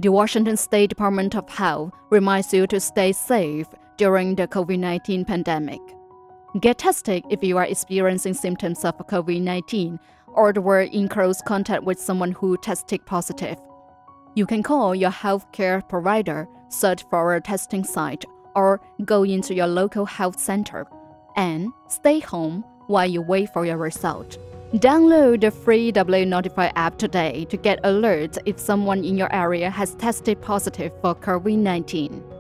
The Washington State Department of Health reminds you to stay safe during the COVID-19 pandemic. Get tested if you are experiencing symptoms of COVID-19 or were in close contact with someone who tested positive. You can call your healthcare provider, search for a testing site, or go into your local health center. And stay home while you wait for your result. Download the free AA Notify app today to get alerts if someone in your area has tested positive for COVID-19.